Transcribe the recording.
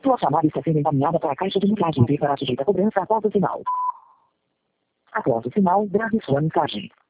Sua chamada está sendo encaminhada para a caixa de mensagem e será sujeita a cobrança após o sinal. Após o sinal, grave sua mensagem.